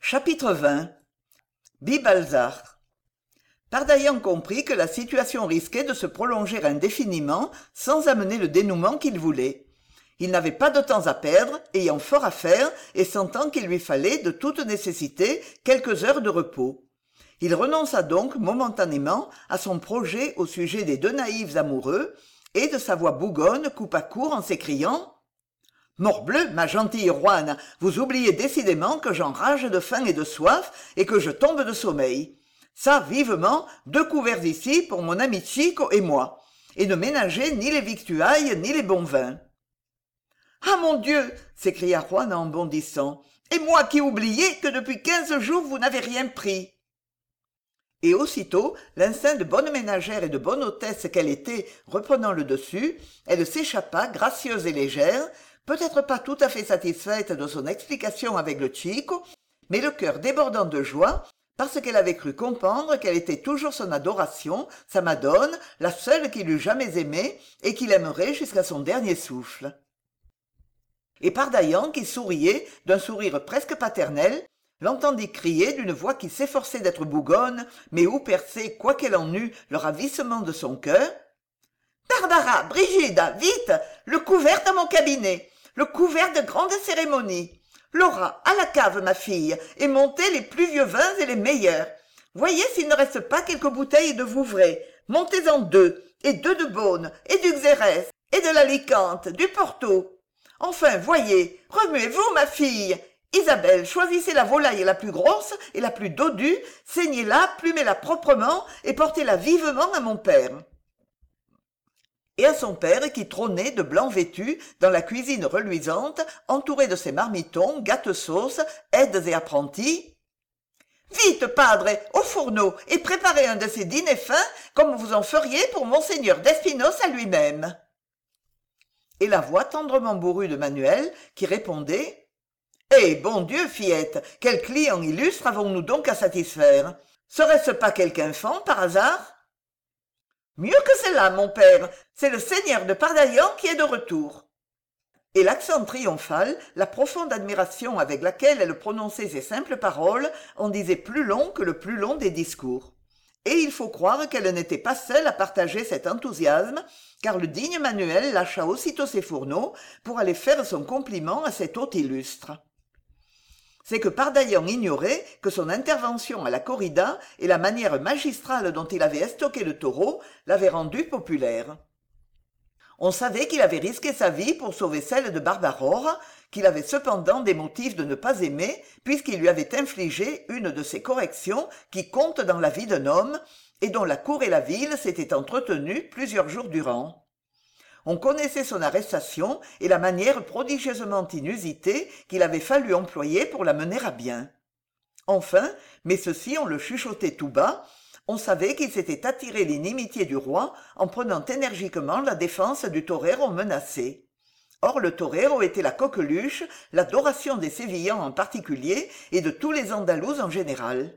Chapitre 20. Bibalzar. Pardaillan comprit que la situation risquait de se prolonger indéfiniment sans amener le dénouement qu'il voulait. Il n'avait pas de temps à perdre, ayant fort à faire et sentant qu'il lui fallait de toute nécessité quelques heures de repos. Il renonça donc momentanément à son projet au sujet des deux naïfs amoureux et de sa voix bougonne coupa court en s'écriant « Morbleu, ma gentille Roanne, vous oubliez décidément que j'enrage de faim et de soif et que je tombe de sommeil. Ça, vivement, 2 couverts ici pour mon ami Chico et moi, et ne ménagez ni les victuailles ni les bons vins. »« Ah, mon Dieu !» s'écria Roanne en bondissant. « Et moi qui oubliais que depuis 15 jours vous n'avez rien pris !» Et aussitôt, l'instinct de bonne ménagère et de bonne hôtesse qu'elle était reprenant le dessus, elle s'échappa gracieuse et légère, peut-être pas tout à fait satisfaite de son explication avec le Chico, mais le cœur débordant de joie, parce qu'elle avait cru comprendre qu'elle était toujours son adoration, sa Madone, la seule qu'il eût jamais aimée et qu'il aimerait jusqu'à son dernier souffle. Et Pardaillan, qui souriait, d'un sourire presque paternel, l'entendit crier d'une voix qui s'efforçait d'être bougonne, mais où perçait, quoi qu'elle en eût, le ravissement de son cœur. « Barbara, Brigida, vite, le couvert dans mon cabinet, le couvert de grande cérémonie. Laura, à la cave, ma fille, et montez les plus vieux vins et les meilleurs. Voyez s'il ne reste pas quelques bouteilles de Vouvray. Montez-en 2, et 2 de Beaune, et du Xérès, et de l'Alicante, du Porto. Enfin, voyez, remuez-vous, ma fille. Isabelle, choisissez la volaille la plus grosse et la plus dodue, saignez-la, plumez-la proprement et portez-la vivement à mon père. » Et à son père qui trônait de blanc vêtu dans la cuisine reluisante, entouré de ses marmitons, gâte-sauces, aides et apprentis. « Vite, padre, au fourneau, et préparez un de ces dîners fins comme vous en feriez pour monseigneur d'Espinosa lui-même. » Et la voix tendrement bourrue de Manuel qui répondait « Eh, bon Dieu, fillette, quel client illustre avons-nous donc à satisfaire? Serait-ce pas quelque infant, par hasard ?» « Mieux que cela, mon père, c'est le seigneur de Pardaillan qui est de retour. » Et l'accent triomphal, la profonde admiration avec laquelle elle prononçait ces simples paroles en disaient plus long que le plus long des discours. Et il faut croire qu'elle n'était pas seule à partager cet enthousiasme, car le digne Manuel lâcha aussitôt ses fourneaux pour aller faire son compliment à cet hôte illustre. C'est que Pardaillan ignorait que son intervention à la corrida et la manière magistrale dont il avait estoqué le taureau l'avaient rendu populaire. On savait qu'il avait risqué sa vie pour sauver celle de Barbarora, qu'il avait cependant des motifs de ne pas aimer, puisqu'il lui avait infligé une de ces corrections qui comptent dans la vie d'un homme, et dont la cour et la ville s'étaient entretenues plusieurs jours durant. On connaissait son arrestation et la manière prodigieusement inusitée qu'il avait fallu employer pour la mener à bien. Enfin, mais ceci on le chuchotait tout bas, on savait qu'il s'était attiré l'inimitié du roi en prenant énergiquement la défense du torero menacé. Or le torero était la coqueluche, l'adoration des Sévillans en particulier et de tous les Andalous en général.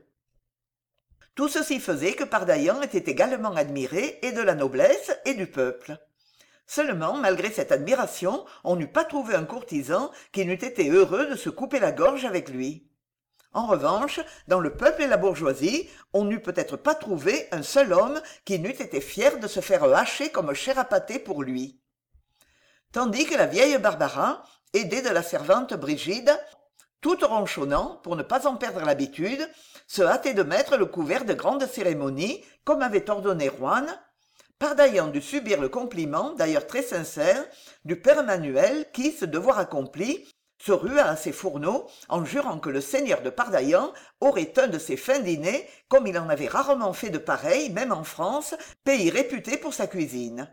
Tout ceci faisait que Pardaillan était également admiré et de la noblesse et du peuple. Seulement, malgré cette admiration, on n'eût pas trouvé un courtisan qui n'eût été heureux de se couper la gorge avec lui. En revanche, dans le peuple et la bourgeoisie, on n'eût peut-être pas trouvé un seul homme qui n'eût été fier de se faire hacher comme chair à pâté pour lui. Tandis que la vieille Barbara, aidée de la servante Brigide, toute ronchonnant, pour ne pas en perdre l'habitude, se hâtait de mettre le couvert de grande cérémonie, comme avait ordonné Roanne, Pardaillan dut subir le compliment, d'ailleurs très sincère, du père Manuel qui, ce devoir accompli, se rua à ses fourneaux en jurant que le seigneur de Pardaillan aurait un de ses fins dîners comme il en avait rarement fait de pareils, même en France, pays réputé pour sa cuisine.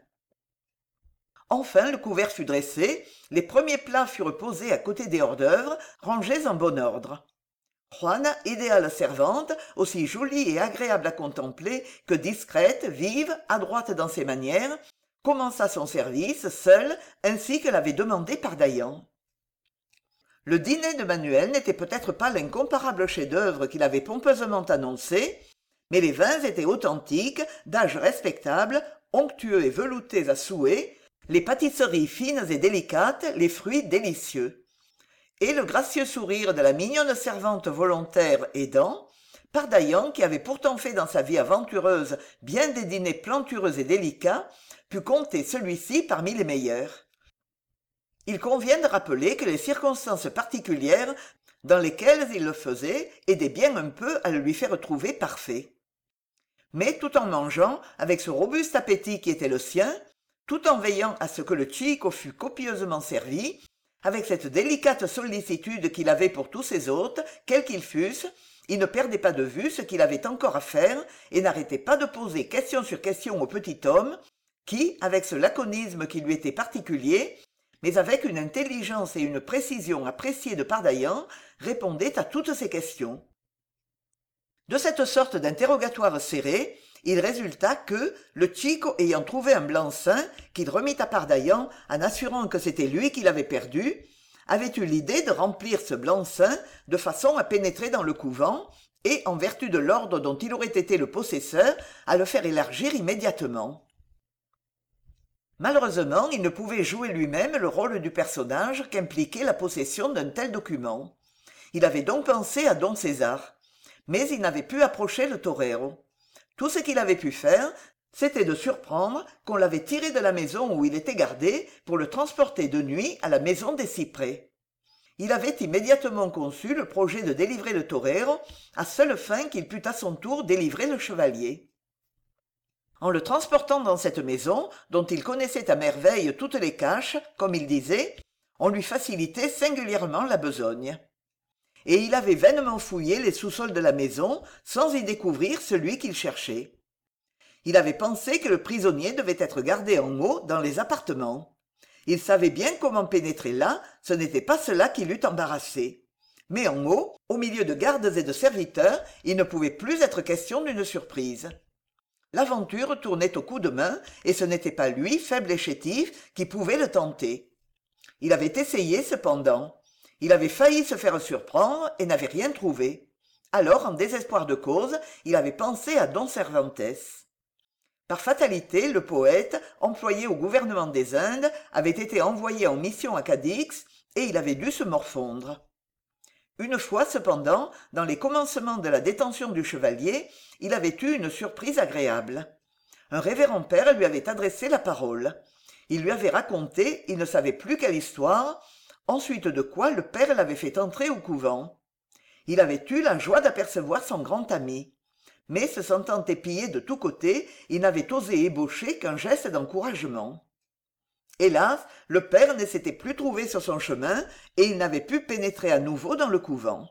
Enfin le couvert fut dressé, les premiers plats furent posés à côté des hors-d'œuvre, rangés en bon ordre. Juana, idéale servante, aussi jolie et agréable à contempler que discrète, vive, adroite dans ses manières, commença son service, seule, ainsi que l'avait demandé Pardaillan. Le dîner de Manuel n'était peut-être pas l'incomparable chef-d'œuvre qu'il avait pompeusement annoncé, mais les vins étaient authentiques, d'âge respectable, onctueux et veloutés à souhait, les pâtisseries fines et délicates, les fruits délicieux. et le gracieux sourire de la mignonne servante volontaire aidant, Pardaillan, qui avait pourtant fait dans sa vie aventureuse bien des dîners plantureux et délicats, put compter celui-ci parmi les meilleurs. Il convient de rappeler que les circonstances particulières dans lesquelles il le faisait aidaient bien un peu à le lui faire trouver parfait. Mais tout en mangeant, avec ce robuste appétit qui était le sien, tout en veillant à ce que le chico fût copieusement servi, avec cette délicate sollicitude qu'il avait pour tous ses hôtes, quels qu'ils fussent, il ne perdait pas de vue ce qu'il avait encore à faire et n'arrêtait pas de poser question sur question au petit homme, qui, avec ce laconisme qui lui était particulier, mais avec une intelligence et une précision appréciées de Pardaillan, répondait à toutes ces questions. De cette sorte d'interrogatoire serré, il résulta que, le chico ayant trouvé un blanc-seing, qu'il remit à Pardaillan en assurant que c'était lui qui l'avait perdu, avait eu l'idée de remplir ce blanc-seing de façon à pénétrer dans le couvent, et, en vertu de l'ordre dont il aurait été le possesseur, à le faire élargir immédiatement. Malheureusement, il ne pouvait jouer lui-même le rôle du personnage qu'impliquait la possession d'un tel document. Il avait donc pensé à don César, mais il n'avait pu approcher le torero. Tout ce qu'il avait pu faire, c'était de surprendre qu'on l'avait tiré de la maison où il était gardé pour le transporter de nuit à la maison des Cyprès. Il avait immédiatement conçu le projet de délivrer le torero, à seule fin qu'il pût à son tour délivrer le chevalier. En le transportant dans cette maison, dont il connaissait à merveille toutes les caches, comme il disait, on lui facilitait singulièrement la besogne. Et il avait vainement fouillé les sous-sols de la maison sans y découvrir celui qu'il cherchait. Il avait pensé que le prisonnier devait être gardé en haut dans les appartements. Il savait bien comment pénétrer là, ce n'était pas cela qui l'eût embarrassé. Mais en haut, au milieu de gardes et de serviteurs, il ne pouvait plus être question d'une surprise. L'aventure tournait au coup de main, et ce n'était pas lui, faible et chétif, qui pouvait le tenter. Il avait essayé cependant. Il avait failli se faire surprendre et n'avait rien trouvé. Alors, en désespoir de cause, il avait pensé à don Cervantes. Par fatalité, le poète, employé au gouvernement des Indes, avait été envoyé en mission à Cadix, et il avait dû se morfondre. Une fois, cependant, dans les commencements de la détention du chevalier, il avait eu une surprise agréable. Un révérend père lui avait adressé la parole. Il lui avait raconté, il ne savait plus quelle histoire, ensuite de quoi le père l'avait fait entrer au couvent. Il avait eu la joie d'apercevoir son grand ami. Mais se sentant épié de tous côtés, il n'avait osé ébaucher qu'un geste d'encouragement. Hélas, le père ne s'était plus trouvé sur son chemin et il n'avait pu pénétrer à nouveau dans le couvent.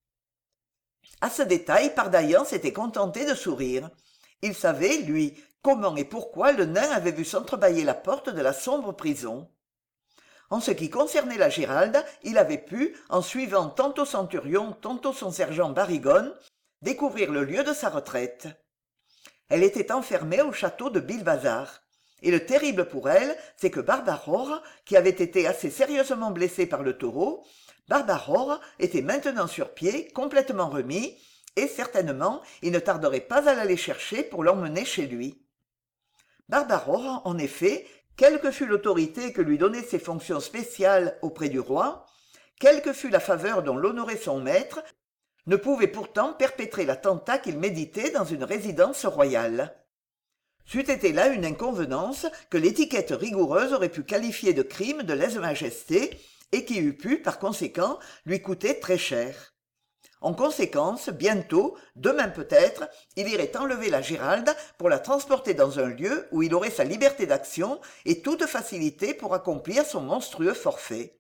À ce détail, Pardaillan s'était contenté de sourire. Il savait, lui, comment et pourquoi le nain avait vu s'entrebâiller la porte de la sombre prison. En ce qui concernait la Giralde, il avait pu, en suivant tantôt Centurion, tantôt son sergent Barigone, découvrir le lieu de sa retraite. Elle était enfermée au château de Bilbazar. Et le terrible pour elle, c'est que Barbarora, qui avait été assez sérieusement blessé par le taureau, Barbarora était maintenant sur pied, complètement remis, et certainement il ne tarderait pas à l'aller chercher pour l'emmener chez lui. Barbarora, en effet, quelle que fût l'autorité que lui donnaient ses fonctions spéciales auprès du roi, quelle que fût la faveur dont l'honorait son maître, ne pouvait pourtant perpétrer l'attentat qu'il méditait dans une résidence royale. C'eût été là une inconvenance que l'étiquette rigoureuse aurait pu qualifier de crime de lèse-majesté et qui eût pu, par conséquent, lui coûter très cher. En conséquence, bientôt, demain peut-être, il irait enlever la Giralde pour la transporter dans un lieu où il aurait sa liberté d'action et toute facilité pour accomplir son monstrueux forfait.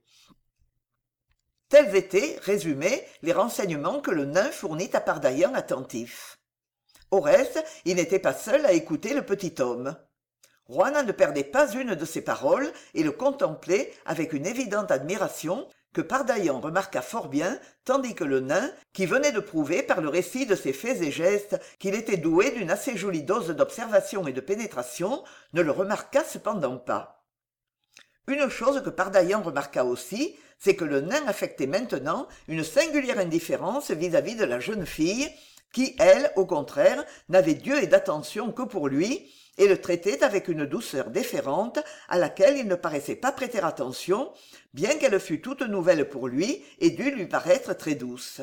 Tels étaient, résumés, les renseignements que le nain fournit à Pardaillan attentif. Au reste, il n'était pas seul à écouter le petit homme. Juana ne perdait pas une de ses paroles et le contemplait avec une évidente admiration que Pardaillan remarqua fort bien, tandis que le nain, qui venait de prouver par le récit de ses faits et gestes qu'il était doué d'une assez jolie dose d'observation et de pénétration, ne le remarqua cependant pas. Une chose que Pardaillan remarqua aussi, c'est que le nain affectait maintenant une singulière indifférence vis-à-vis de la jeune fille, qui, elle, au contraire, n'avait d'yeux et d'attention que pour lui, et le traitait avec une douceur déférente à laquelle il ne paraissait pas prêter attention, bien qu'elle fût toute nouvelle pour lui et dût lui paraître très douce.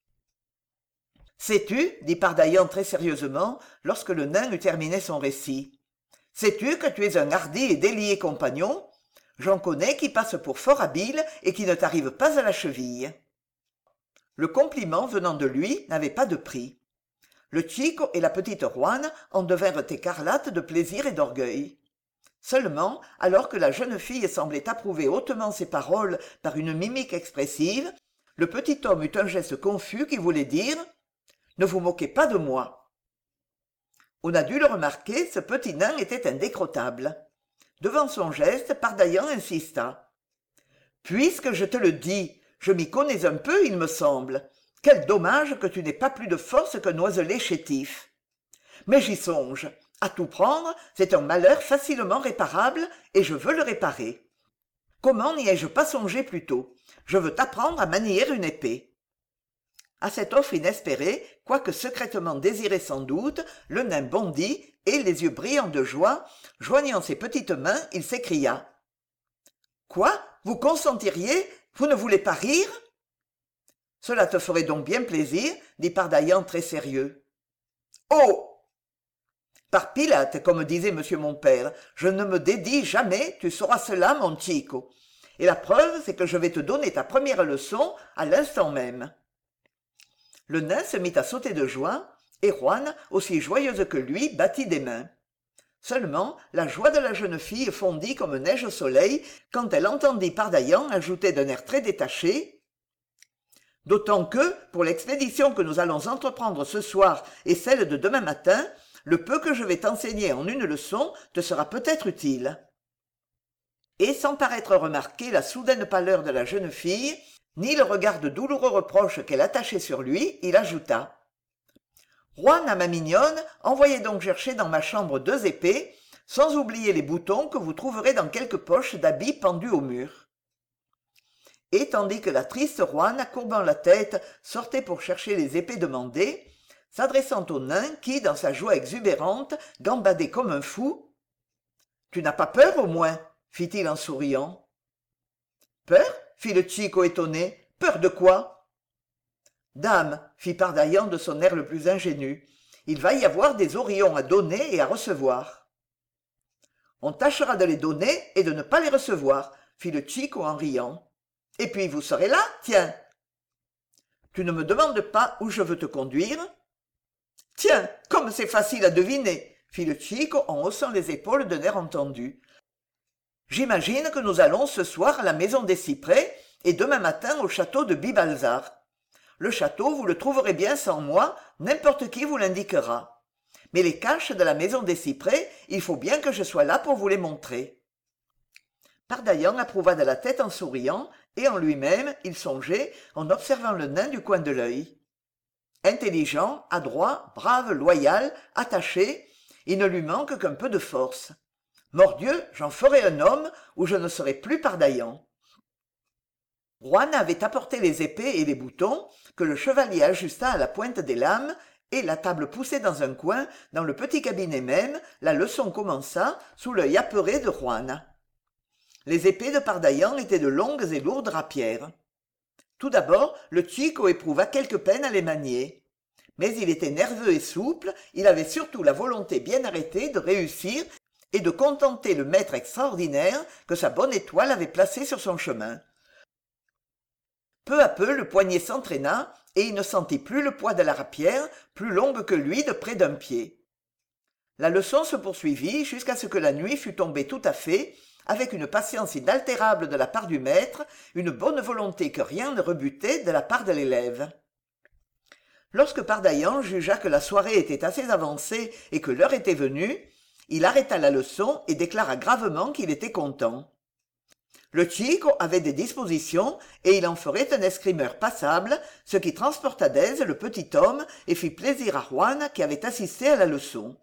« Sais-tu, dit Pardaillan très sérieusement, lorsque le nain eut terminé son récit, sais-tu que tu es un hardi et délié compagnon ? J'en connais qui passent pour fort habiles et qui ne t'arrivent pas à la cheville. » Le compliment venant de lui n'avait pas de prix. Le Chico et la petite Juana en devinrent écarlates de plaisir et d'orgueil. Seulement, alors que la jeune fille semblait approuver hautement ses paroles par une mimique expressive, le petit homme eut un geste confus qui voulait dire « Ne vous moquez pas de moi !» On a dû le remarquer, ce petit nain était indécrottable. Devant son geste, Pardaillan insista. « Puisque je te le dis, je m'y connais un peu, il me semble. Quel dommage que tu n'aies pas plus de force qu'un oiselet chétif. Mais j'y songe. À tout prendre, c'est un malheur facilement réparable, et je veux le réparer. Comment n'y ai-je pas songé plus tôt ? Je veux t'apprendre à manier une épée. » À cette offre inespérée, quoique secrètement désirée sans doute, le nain bondit, et, les yeux brillants de joie, joignant ses petites mains, il s'écria. « Quoi ? Vous consentiriez ? Vous ne voulez pas rire ?» « Cela te ferait donc bien plaisir, dit Pardaillan très sérieux. « Oh ! Par Pilate, comme disait monsieur mon père, je ne me dédie jamais, tu sauras cela, mon Chico. Et la preuve, c'est que je vais te donner ta première leçon à l'instant même. » Le nain se mit à sauter de joie, et Juana, aussi joyeuse que lui, battit des mains. Seulement, la joie de la jeune fille fondit comme neige au soleil quand elle entendit Pardaillan ajouter d'un air très détaché « D'autant que, pour l'expédition que nous allons entreprendre ce soir et celle de demain matin, le peu que je vais t'enseigner en une leçon te sera peut-être utile. » Et sans paraître remarquer la soudaine pâleur de la jeune fille, ni le regard de douloureux reproche qu'elle attachait sur lui, il ajouta « Juana, ma mignonne, envoyez donc chercher dans ma chambre 2 épées, sans oublier les boutons que vous trouverez dans quelques poches d'habits pendus au mur. » Et tandis que la triste Juana, courbant la tête, sortait pour chercher les épées demandées, s'adressant au nain qui, dans sa joie exubérante, gambadait comme un fou. « Tu n'as pas peur, au moins ?» fit-il en souriant. « Peur ?» fit le Chico étonné. « Peur de quoi ?»« Dame, fit Pardaillan de son air le plus ingénu, il va y avoir des horions à donner et à recevoir. »« On tâchera de les donner et de ne pas les recevoir, fit le Chico en riant. Et puis vous serez là, tiens. Tu ne me demandes pas où je veux te conduire ? Tiens, comme c'est facile à deviner, fit le Chico en haussant les épaules d'un air entendu. J'imagine que nous allons ce soir à la maison des cyprès et demain matin au château de Bibalzar. Le château, vous le trouverez bien sans moi, n'importe qui vous l'indiquera. Mais les caches de la maison des cyprès, il faut bien que je sois là pour vous les montrer. Pardaillan approuva de la tête en souriant, et en lui-même, il songeait, en observant le nain du coin de l'œil. Intelligent, adroit, brave, loyal, attaché, il ne lui manque qu'un peu de force. Mordieu, j'en ferai un homme, ou je ne serai plus Pardaillan. Juana avait apporté les épées et les boutons, que le chevalier ajusta à la pointe des lames, et la table poussée dans un coin, dans le petit cabinet même, la leçon commença, sous l'œil apeuré de Juana. Les épées de Pardaillan étaient de longues et lourdes rapières. Tout d'abord, le Chico éprouva quelque peine à les manier. Mais il était nerveux et souple, il avait surtout la volonté bien arrêtée de réussir et de contenter le maître extraordinaire que sa bonne étoile avait placé sur son chemin. Peu à peu, le poignet s'entraîna, et il ne sentit plus le poids de la rapière, plus longue que lui de près d'un pied. La leçon se poursuivit jusqu'à ce que la nuit fût tombée tout à fait, avec une patience inaltérable de la part du maître, une bonne volonté que rien ne rebutait de la part de l'élève. Lorsque Pardaillan jugea que la soirée était assez avancée et que l'heure était venue, il arrêta la leçon et déclara gravement qu'il était content. Le Chico avait des dispositions et il en ferait un escrimeur passable, ce qui transporta d'aise le petit homme et fit plaisir à Juana qui avait assisté à la leçon.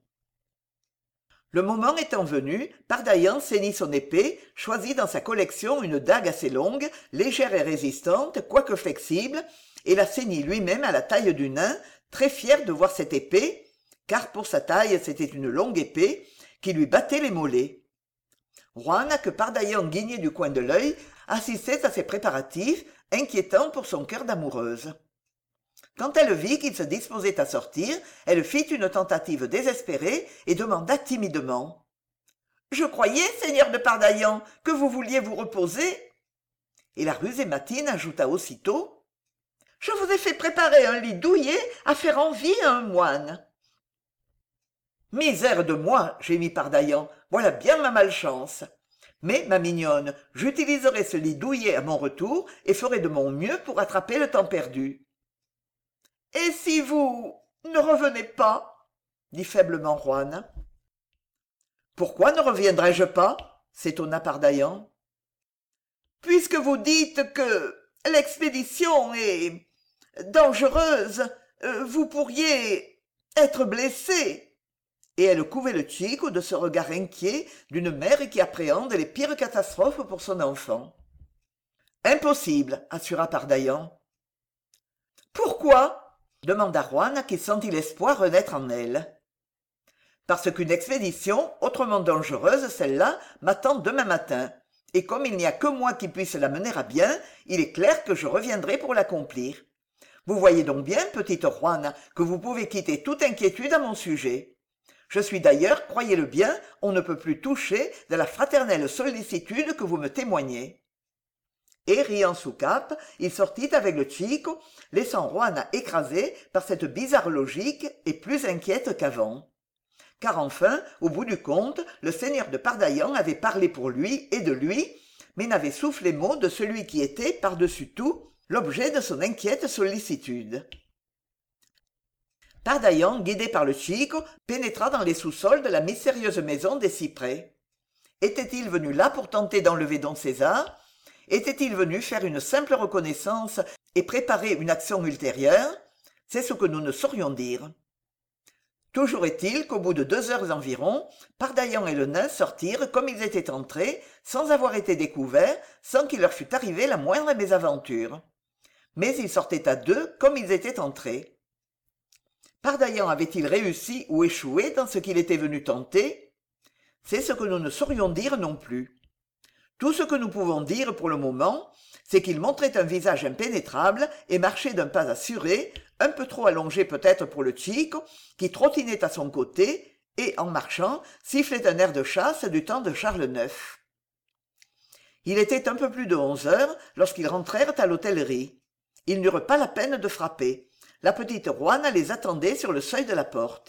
Le moment étant venu, Pardaillan ceignit son épée, choisit dans sa collection une dague assez longue, légère et résistante, quoique flexible, et la ceignit lui-même à la taille du nain, très fier de voir cette épée, car pour sa taille c'était une longue épée, qui lui battait les mollets. Juana, que Pardaillan guignait du coin de l'œil, assistait à ces préparatifs, inquiétants pour son cœur d'amoureuse. Quand elle vit qu'il se disposait à sortir, elle fit une tentative désespérée et demanda timidement: « Je croyais, seigneur de Pardaillan, que vous vouliez vous reposer. » Et la rusée Matine ajouta aussitôt: « Je vous ai fait préparer un lit douillet à faire envie à un moine. » « Misère de moi, gémit Pardaillan, voilà bien ma malchance. Mais, ma mignonne, j'utiliserai ce lit douillet à mon retour et ferai de mon mieux pour rattraper le temps perdu. »« Et si vous ne revenez pas ?» dit faiblement Juana. « Pourquoi ne reviendrais-je pas ?» s'étonna Pardaillan. « Puisque vous dites que l'expédition est dangereuse, vous pourriez être blessé. » Et elle couvait le Chico de ce regard inquiet d'une mère qui appréhende les pires catastrophes pour son enfant. « Impossible, » assura Pardaillan. « Pourquoi ?» demanda Juana qui sentit l'espoir renaître en elle. « Parce qu'une expédition, autrement dangereuse celle-là, m'attend demain matin, et comme il n'y a que moi qui puisse la mener à bien, il est clair que je reviendrai pour l'accomplir. Vous voyez donc bien, petite Juana, que vous pouvez quitter toute inquiétude à mon sujet. Je suis d'ailleurs, croyez-le bien, on ne peut plus toucher de la fraternelle sollicitude que vous me témoignez. » Et, riant sous cape, il sortit avec le Chico, laissant Juana écrasée par cette bizarre logique et plus inquiète qu'avant. Car enfin, au bout du compte, le seigneur de Pardaillan avait parlé pour lui et de lui, mais n'avait soufflé mot de celui qui était, par-dessus tout, l'objet de son inquiète sollicitude. Pardaillan, guidé par le Chico, pénétra dans les sous-sols de la mystérieuse maison des cyprès. Était-il venu là pour tenter d'enlever don César? Était-il venu faire une simple reconnaissance et préparer une action ultérieure? C'est ce que nous ne saurions dire. Toujours est-il qu'au bout de 2 heures environ, Pardaillan et le nain sortirent comme ils étaient entrés, sans avoir été découverts, sans qu'il leur fût arrivé la moindre mésaventure. Mais ils sortaient à 2 comme ils étaient entrés. Pardaillan avait-il réussi ou échoué dans ce qu'il était venu tenter? C'est ce que nous ne saurions dire non plus. Tout ce que nous pouvons dire pour le moment, c'est qu'il montrait un visage impénétrable et marchait d'un pas assuré, un peu trop allongé peut-être pour le Chico, qui trottinait à son côté et, en marchant, sifflait un air de chasse du temps de Charles IX. Il était un peu plus de 11 heures lorsqu'ils rentrèrent à l'hôtellerie. Ils n'eurent pas la peine de frapper. La petite Juana les attendait sur le seuil de la porte.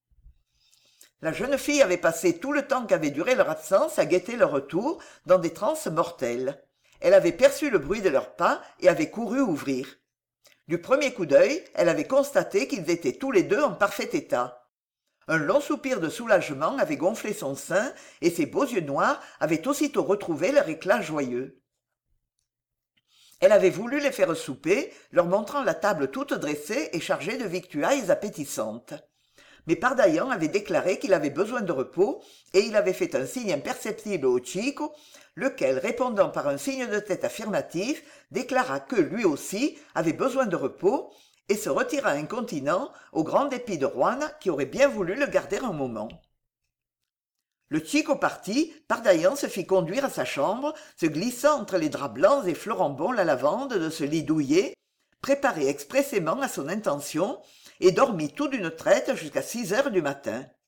La jeune fille avait passé tout le temps qu'avait duré leur absence à guetter leur retour dans des transes mortelles. Elle avait perçu le bruit de leurs pas et avait couru ouvrir. Du premier coup d'œil, elle avait constaté qu'ils étaient tous les deux en parfait état. Un long soupir de soulagement avait gonflé son sein et ses beaux yeux noirs avaient aussitôt retrouvé leur éclat joyeux. Elle avait voulu les faire souper, leur montrant la table toute dressée et chargée de victuailles appétissantes. Mais Pardaillan avait déclaré qu'il avait besoin de repos, et il avait fait un signe imperceptible au Chico, lequel, répondant par un signe de tête affirmatif, déclara que, lui aussi, avait besoin de repos, et se retira incontinent, au grand dépit de Juana, qui aurait bien voulu le garder un moment. Le Chico parti, Pardaillan se fit conduire à sa chambre, se glissant entre les draps blancs et fleurant bon la lavande de ce lit douillet, préparé expressément à son intention, et dormit tout d'une traite jusqu'à 6 heures du matin.